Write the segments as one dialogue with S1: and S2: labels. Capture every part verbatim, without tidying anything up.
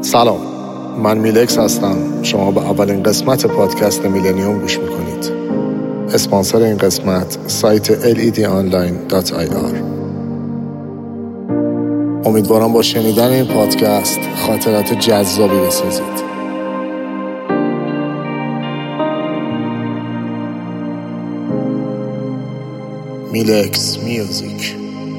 S1: سلام، من میلکس هستم. شما به اولین قسمت پادکست میلنیوم گوش میکنید. اسپانسر این قسمت سایت ال ای دی آنلاین دات آی آر. امیدوارم با شنیدن این پادکست خاطرات جذابی بسازید. میلکس میوزیک.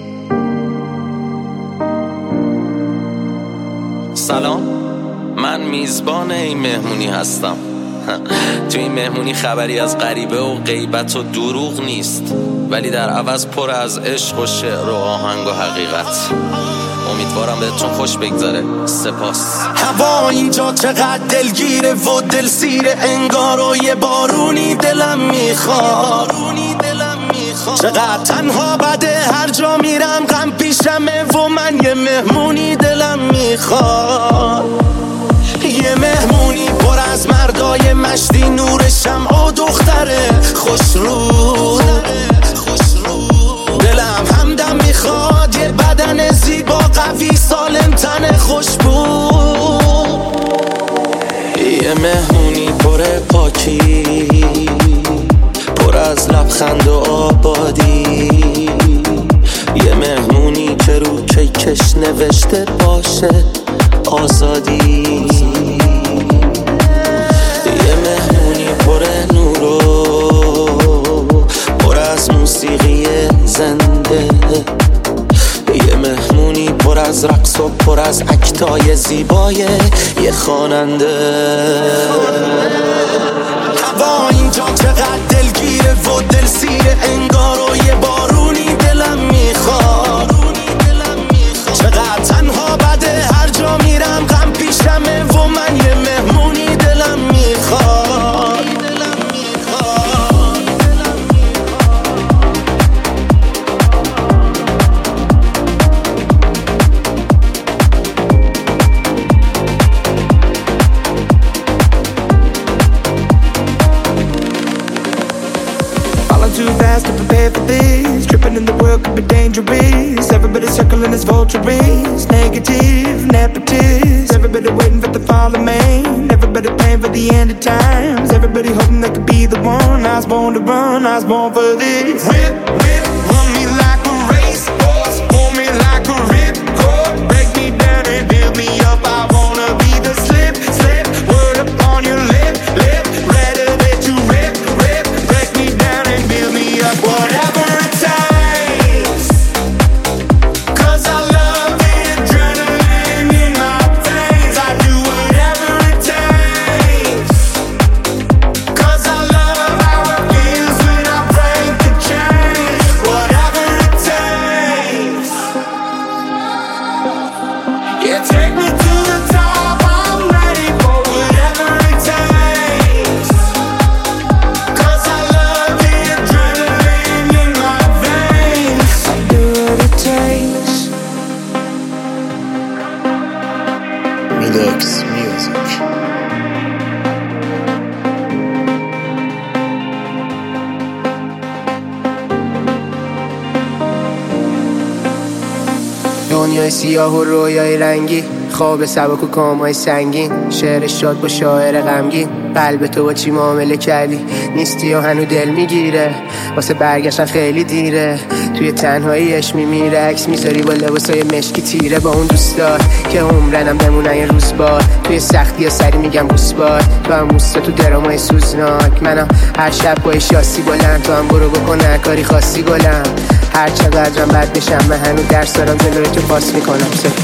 S2: سلام، من میزبان این مهمونی هستم. تو این مهمونی خبری از غریبه و غیبت و دروغ نیست، ولی در عوض پر از عشق و شعر و آهنگ و حقیقت. امیدوارم بهتون خوش بگذاره. سپاس.
S3: هوا اینجا چقدر دلگیره و دلسیره، انگار و یه بارونی دلم میخواد. چقدر تنها بده، هر جا میرم غم پیشمه و من یه مهمونی دلم میخواد. یه مهمونی پر از مردای مشتی، نور شمع و دختره خوش رو. دلم همدم میخواد، یه بدن زیبا قوی سالم تن خوشبو. یه مهمونی پر پاکی، پر از لبخند و آبادی. یه مهمونی که رو کیکش نوشته باشه آزادی. یه مهمونی پر نور و پر از موسیقی زنده. یه مهمونی پر از رقص و پر از اکتای زیبای یه خواننده. هوا اینجا چقدر دلگیره و دلسیره، انگار و یه بارونی دلم میخواد. چقدر تنها بده، هر جا میرم غم پیشمه و من یه مهمونی دلم میخواد.
S4: Too fast to prepare for this. Tripping in the world could be dangerous. Everybody circling as vultures. Negative, nepotist. Everybody waiting for the fall of man. Everybody praying for the end of times. Everybody hoping they could be the one. I was born to run, I was born for this. Whip, whip, run me like a racehorse. Pull me like a ripcord. Break me down and build me up. I wanna be the slip, slip. Word up on your lip, lip. Ready that you rip, rip. Break me down and build me up. Whatever it takes, 'cause I love the adrenaline in my veins. I do whatever it takes, 'cause I love how it feels when I break the chains. Whatever it takes, yeah, take me to the top. I'm ready for whatever it takes, 'cause I love the adrenaline in my veins. I do what it takes.
S1: میلکس میوزیک.
S5: دنیای سیاه و رویای رنگی، خواب سبک و کامای سنگین. شعر شاد با شاعر غمگین. قلب تو با چی معامله کردی؟ نیستی و هنو دل میگیره. واسه برگشتن خیلی دیره. توی تنهاییش میمیره. عکس میذاری با لباسای مشکی تیره. با اون دوستات که عمرنم بمونن یه روز بار. توی سختی ها سری میگم بوسبار. تو هم موستا تو درامای سوزناک. منم هر شب با شاسی بلند. تو هم برو بکن هر کاری خاصی گلم. هر چقدرم بد بشم من هنو درس دارم جلوی تو پاس میکنم.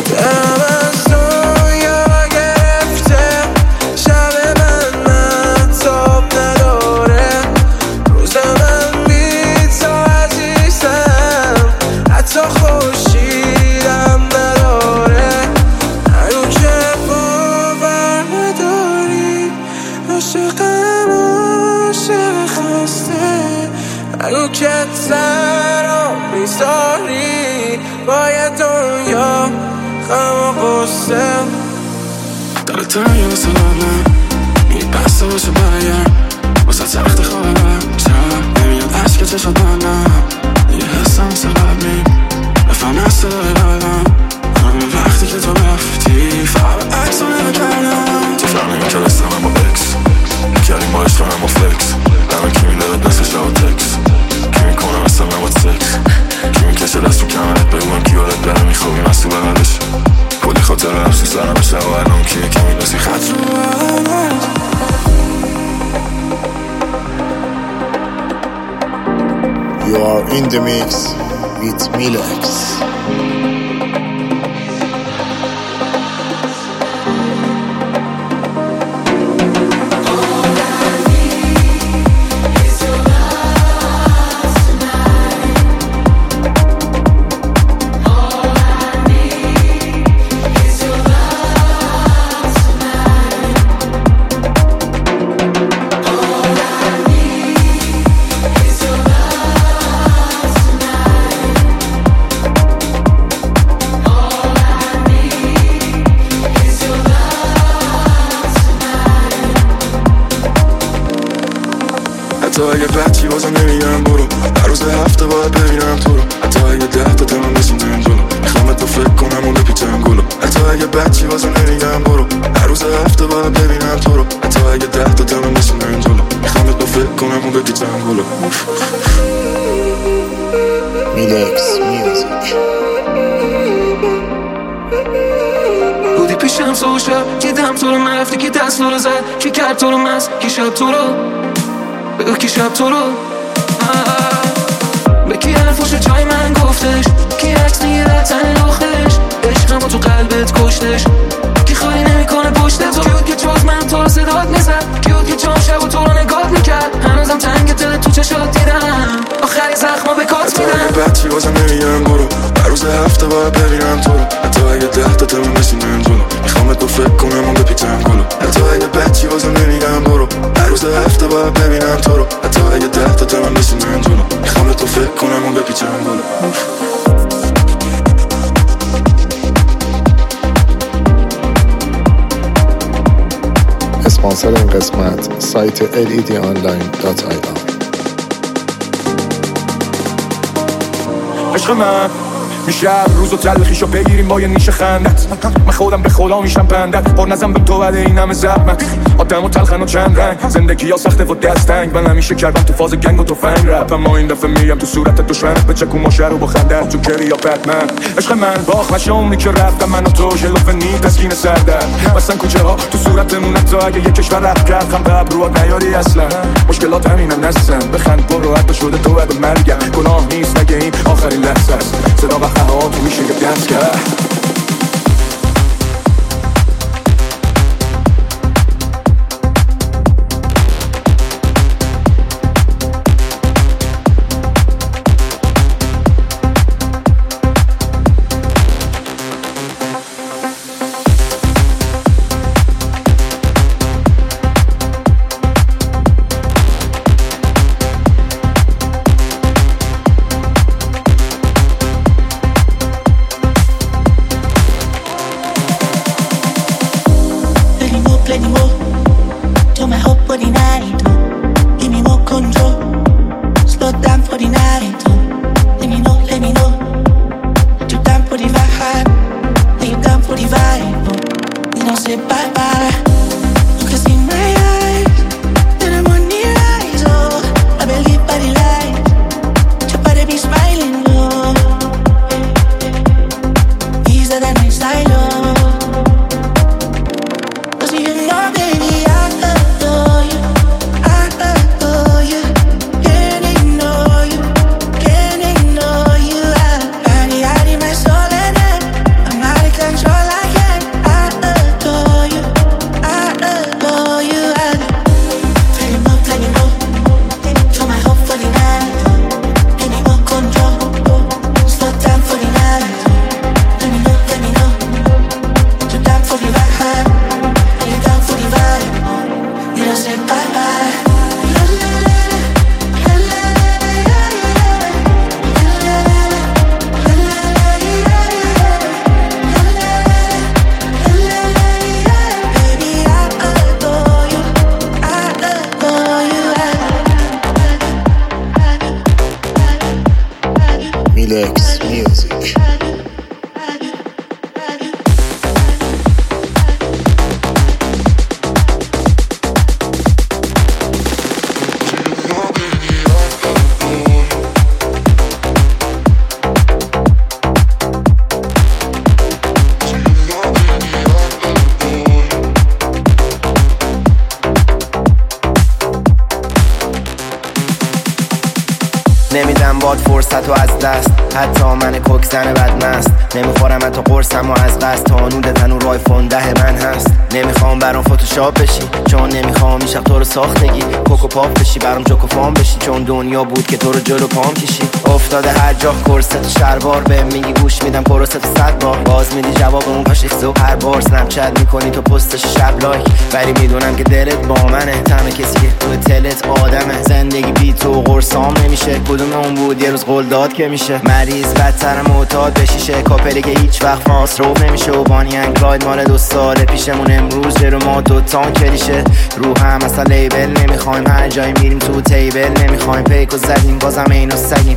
S4: اگه که سرم میذاری باید دنیا غم و غصه داره تنگه واسه لبم میگه بسته باشه برگرد واسه سخت خوابم شب نمیاد عشق چشات منم یه حسم مثل قبلی بفهم از صدای قلبم همه وقتی که تو رفتی فقط عکس رو نگه
S1: In the mix with Milex.
S6: حتی اگه بچی بازم نمیگم برو، هر روز هفته باید ببینم تو رو. حتی اگه ده تا تمام رسیدم جلو، میخوام تو فکر کنم و بپیچم گلو. حتی اگه بچی بازم نمیگم برو، هر روز هفته باید ببینم تو رو. حتی اگه ده تا تمام رسیدم جلو، میخوام تو فکر کنم و بپیچم گلو.
S1: میلکس میوزیک.
S7: بودی پیشم سو شب، دیدم تو رو، رفتی که دست رو زد، کی کرد تو رو مست، کی شب تو رو، بگو کی شب تو رو. به کی حرفاشو جای من گفتش، کی عکس میگیره تن لختش، عشقمو تو قلبت کشتش، کی خالی نمیکنه پشت تو. کیود که جز من تو رو صدات میزد، کیود که جام شب و تو رو نگات میکرد، هنوزم تنگ دل تو چشات دیدم، آخری زخما به کات میدم.
S6: حتی اگه بچی بازم نمیگم برو، هر روز هفته باید ببینم تو رو. حتی اگه ده تا تمام رسیدم جلو، میخوام تو فکر کنم و بپیچم گلو. حتی اگه بچی بازم نمیگم برو، هر روز هفته باید ببینم تو رو. حتی اگه ده تا تمام رسیدم جلو، میخوام تو فکر کنم و بپیچم گلو.
S1: اسپانسر این قسمت سایت ال ای دی آنلاین دات آی آر.
S8: عشق من میشه روز و تلخیشو بگیریم با یه نیش خندت، من خودم به خدا میشم بندت، پر نزم به تو بده این همه زحمت، آدم و تلخن و چند رنگ، زندگی ها سخته و دستنگ، من همیشه کردم تو فاز گنگ و تو فنگ رپ، اما این دفعه میگم تو صورت دشمنت، به چکو ماشه رو با خندت تو کری یا بتمن. عشق من باخ نشونی که رفتم من و تو شلوف نی تسکین سردن، مثلا کوچه ها تو صورتمون، حتی اگه یه کشور رفت کرد خم به ابروات نیاری اصلا، مشکلات همینم نستم، بخند برو حتی شده تو به مرگم، گناه نیست مگه این آخرین لحظه است، صدا و ها تو میشه که دنس کرد.
S9: Plenty more, to my hope for the night. Oh. Give me more control, slow down for the night. Oh. Let me know, let me know, you down for the vibe, are you down for the vibe? Oh. You don't say bye bye, you can see my eyes, then I'm on the rise. Oh, I believe by the light, your body be smiling. Oh, easier than I style. Oh.
S5: باد فرصت و از دست، حتی من کوک زن بدمست. نمیخورم حتی قرصم و از قصد، تانود تنور رای فونده من هست. نمیخوام برام فتوشاپ بشی، چون نمیخوام این شب تو رو ساختگی کوکو پاپ بشی، برام جوکو فام بشی، چون دنیا بود که تو رو جلو پام کشی. افتاده هر جا کرست و شلوار، به میگی گوش میدم کرست و صد بار، باز میدی جواب اون کاشیخ زو. هر بار سنپ چت میکنی تو پستش شب لایک، ولی میدونم که دلت با منه. تنها کسی که تو تلت آدمه، زندگی بی تو قرصام نمیشه. کدوم اون بود یه روز قول داد که میشه، مریض بدتر معتاد بشیشه. کاپلی که هیچ وقت فاس رو نمیشه، و بانی انگلاید مال دو سال پیشمون امروز جلو ما دوتان کلیشه. رو هم اصلا لیبل نمیخوایم، هر جایی میریم تو تیبل نمیخوایم. پیکو زدیم بازم اینو سگیم.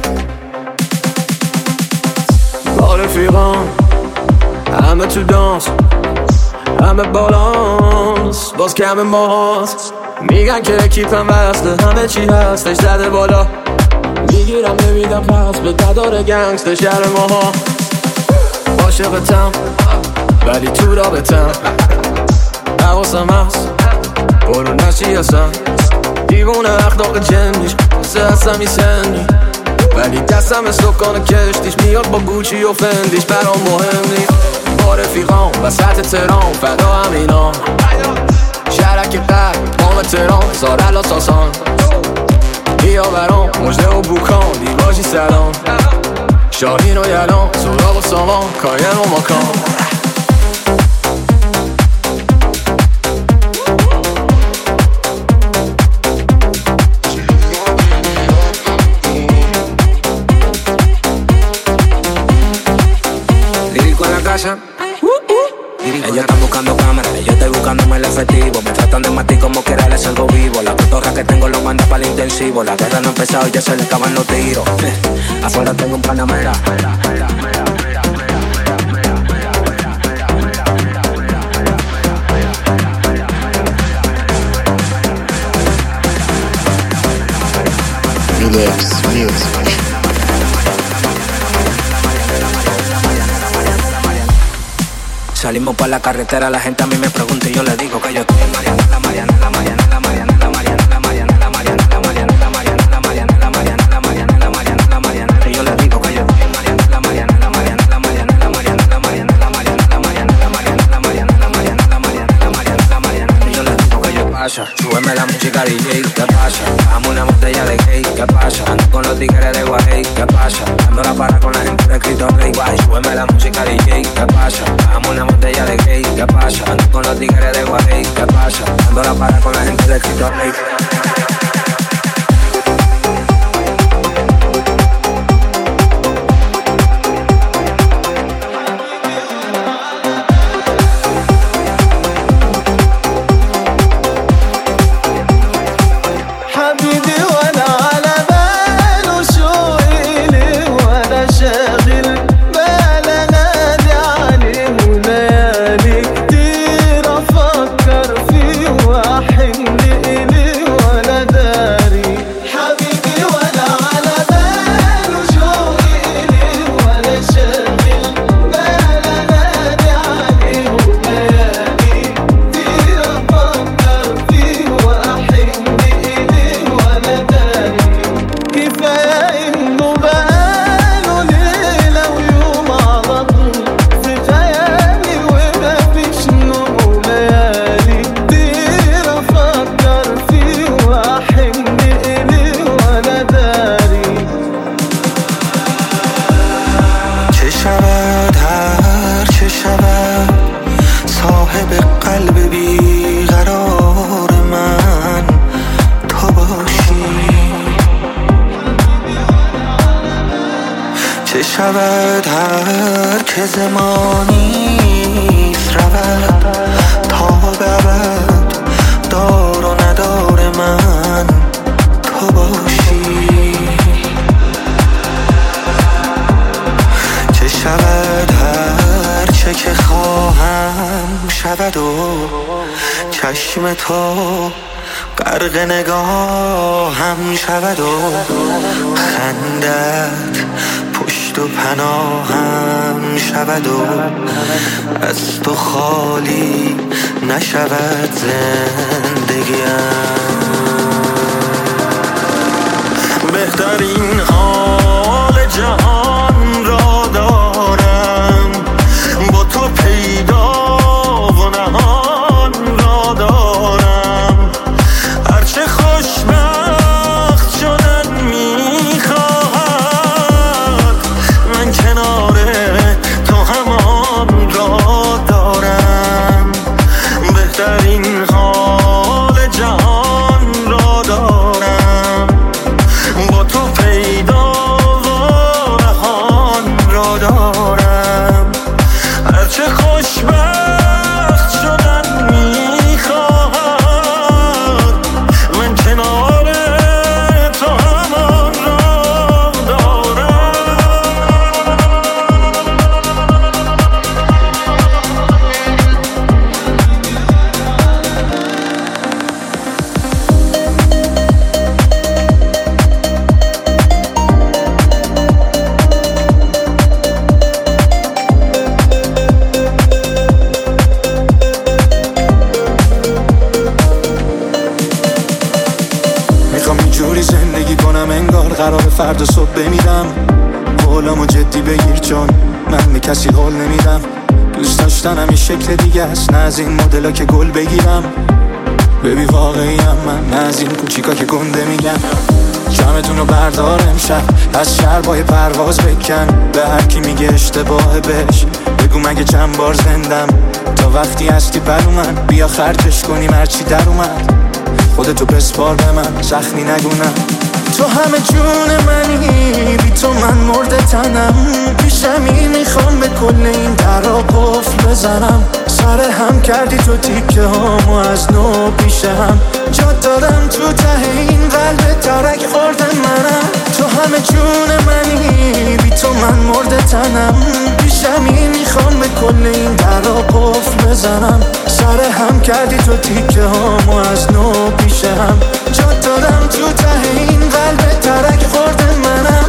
S7: با رفیقان همه تو دانس، همه بالانس، باز کم ماست. میگن که کیپم وصله، همه چی هستش زده بالا. میگیرم نمیدم پس به ددار گنگست شهر ماها. عاشقتم ولی تو رابطم، حواسم هست برو نشی اصلا. دیوونه اخلاق جنیش سه هستم ای سنی، ولی دستم سکان کشتیش میاد با گوچی و فندیش. برام مهم نیست با رفیقام وسط ترام، فدا همینام شرک قلب مام ترام، سارلا ساسان بیا برام مجده و بوکان. دیواجی سلام شاهین و یلان، سوراب و سامان، کاین و ماکان.
S10: Ellos están buscando cámaras, yo estoy buscándome el efectivo. Me tratan de matar como quiera, les salgo vivo. La cotorra que tengo lo manda para el intensivo. La guerra no ha empezado y ya se le acaban los tiros. Afuera tengo un Panamera.
S1: Milex Music.
S10: Salimos por la carretera, la gente a mí me pregunta y yo le digo que yo estoy en Mariana, la Mariana, la Mariana, la Mariana, la Mariana, la Mariana, la Mariana, la Mariana, la Mariana, la Mariana, la Mariana, la Mariana, la Mariana, la Mariana, y yo le digo que yo estoy en Mariana, la Mariana, la Mariana, la Mariana, la Mariana, la Mariana, la Mariana, la Mariana, la Mariana, la Mariana, la Mariana, la Mariana, la Mariana, la Mariana, y yo le digo que yo pasa. Súbeme la música D J, ¿qué pasa? Dame una botella de gay, ¿qué pasa? Ando con los tigres de Guay, ¿qué pasa? Ando la para con la gente de Cristo Rey, guay. Súbeme la música D J, ¿qué pasa? Dame una botella de gay, ¿qué pasa? Ando con los tigres de Guay, ¿qué pasa? Ando la para con la gente de Cristo Rey.
S11: شود هر که زمانیست رود تا ببد دار و ندار من تو باشی. چه شود هر چه که خواهم شود و چشم تو غرق نگاهم شود و خندت پشت و پناهم شود و از تو خالی نشود زندگیم. بهترین حال جهان را دارم، با تو پیدا و نهان را دارم. هرچه خوشبخت شدن میخواهد، من کنار تو همان را دارم. بهترین حال جهان را دارم، با تو پیدا و نهان را دارم. هرچه خوشبخت شدن میخواهد، من کنار تو همان را دارم.
S6: میخوام اینجوری زندگی کنم انگار قرار فردا صبح بمیرم. قولامو جدی بگیر چون من به کسی قول نمیدم. دوست داشتنم این شکل دیگه است، نه از این مدلا که گل بگیرم. ببی واقعیم من، نه از این کوچیکا که گنده میگم. جمعتون رو بردار امشب، از شربای پرواز بکن. به هر کی میگه اشتباه بهش بگو مگه چند بار زندم. تا وقتی هستی بر من بیا خرجش کنیم هرچی در اومد. خودتو بسپار به من، زخمی نگونم. تو همه جون منی، بی تو من مرده تنم. پیشمی میخوام به کل این درا قفل بزنم. سر هم کردی تو تیکه هامو از نو پیش هم. جا دادم تو ته این قلب ترک خورده منم. تو همه جون منی، بی تو من مرده تنم. پیشمی میخوام به کل این درا قفل بزنم. سر هم کردی تو تیکه هامو از نو پیش هم. جا دادم تو ته این قلب ترک خورده منم.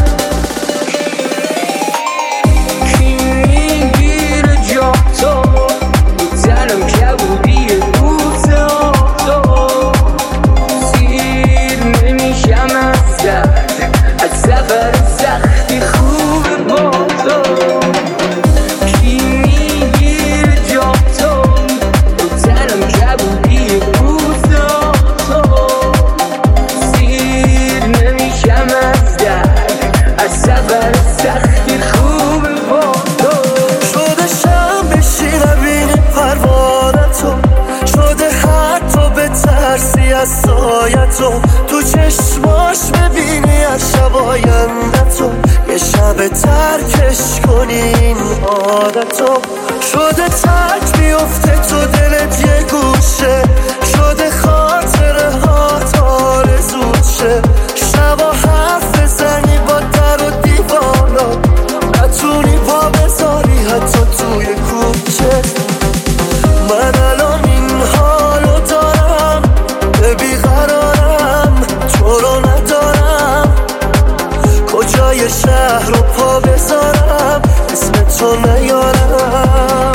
S12: کی میگیره جا تو تنم کبودی روز آفتاب. سیر نمیشم از درد، از سفر سختی خوب با تو. کی میگیره جا تو تنم کبودی روز آفتاب. سیر نمیشم از درد، از سفر سختی خوب با تو.
S11: شده شم بشی نبینی پروانتو، شده حتی به ترسی از سایتو. تو چشماش ببینی از شب آیندتو، یه شب ترکش کنی این عادتو. شده ترک بیفته تو دلت یه گوشه، شده خاطره ها آرزوت شه. شبا حرف بزنی با در و دیوانا، نتونی پا بذاری حتی توی کوچه. من الان این حالو دارم، به بیقرارم، تو رو ندارم. کجای شهر رو پا بذارم، اسم تو نیارم.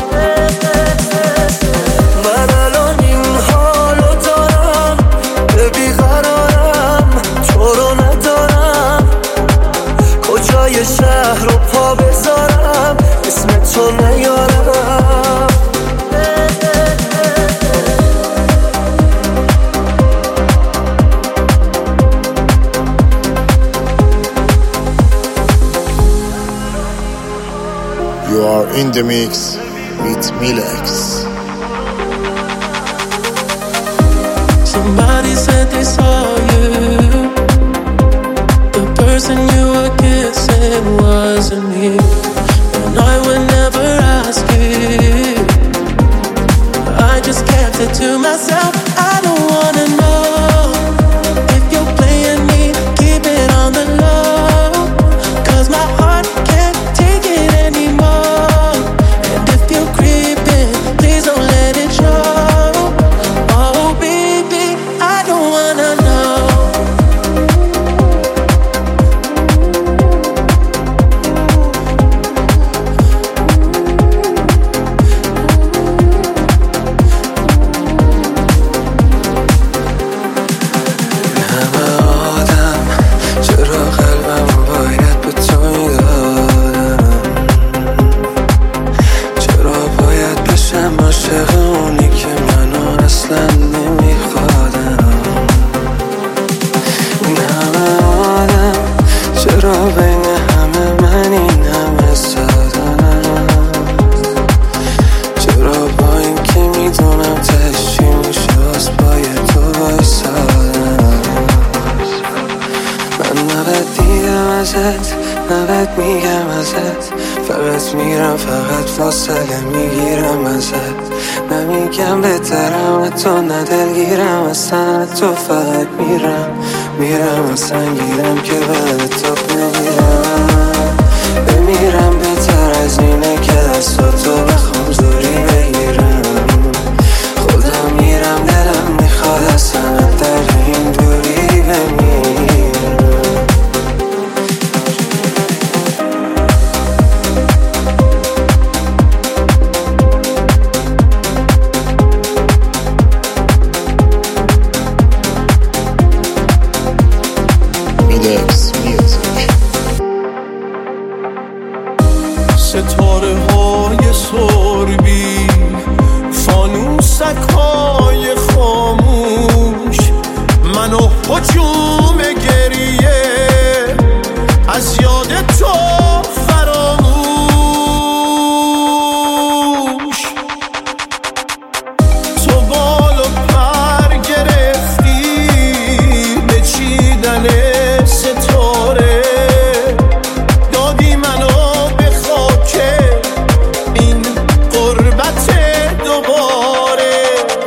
S11: من الان این حالو دارم، به بیقرارم، تو رو ندارم. کجای شهر رو پا بذارم، اسم تو نیارم.
S1: You are in the mix with Milex.
S13: Somebody said they saw you. The person you were kissing wasn't me, and I would never ask you. I just kept it to myself. I don't wanna know if you're playing me. Keep it on the low, 'cause my heart can't take it anymore. And if you're creeping, please don't let it show. Oh baby, I don't wanna know.
S11: نبت میگم ازت، فقط میرم فقط فاصله میگیرم ازت. نمیگم بهترم تو ندلگیرم اصلا، تو فقط میرم میرم اصلا گیرم که بعد تو نمیرم. بمیرم بهتر از اینه که دستاتو بخوام زوری بگیرم. خودم میرم دلم میخواد اصلا در این دوری بمیرم.
S3: ستاره های سربی، فانوسک های خاموش، منو هجوم گریه از یاد تو فراموش. تو بال و پر گرفتی به چیدن ستاره، دادی منو به خاک این غربت دوباره.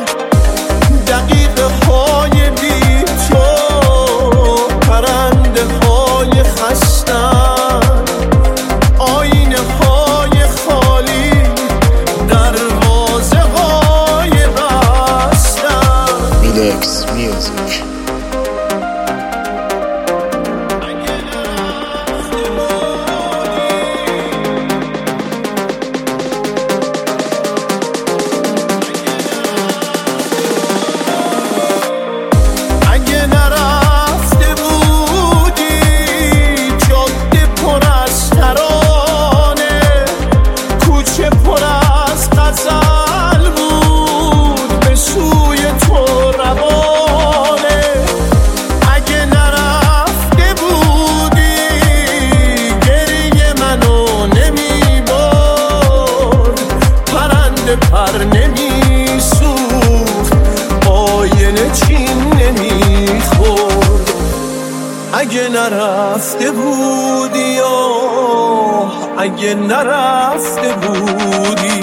S3: دقیقه های بی تو پرنده های خستن، آینه های خالی دروازه های بستن.
S1: میلکس میوزیک.
S3: اگه نرفته بودی جاده پر از ترانه، کوچه پر از غزل بود به سوی تو روانه. اگه نرفته بودی گریه منو نمیبرد، پرنده پر نمیسوخت، آینه چین نمیخورد. اگه نرفته بودی آه، اگه نرفته بودی.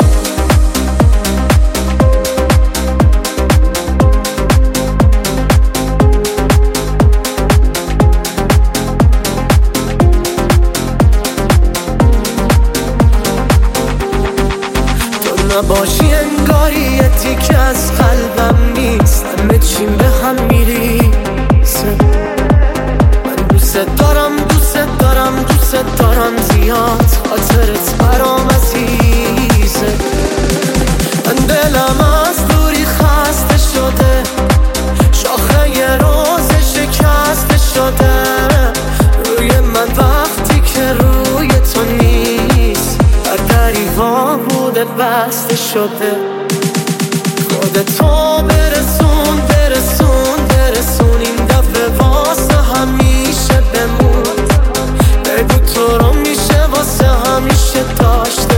S11: تو نباشی انگاری یه تیکه از قلبم نیست، همه چیم به هم میریسه. من دوست دارم دوست دارم دوست دارم زیاد، خاطرت برام عزیزه. من دلم از دوری خسته شده، شاخه یه روز شکسته شده. روی من وقتی که روی تو نیست، بر دریوا بوده بسته شده. خودتو برسون برسون برسون، این دفعه واسه همیشه بمون. بگو تو رو میشه واسه همیشه داشته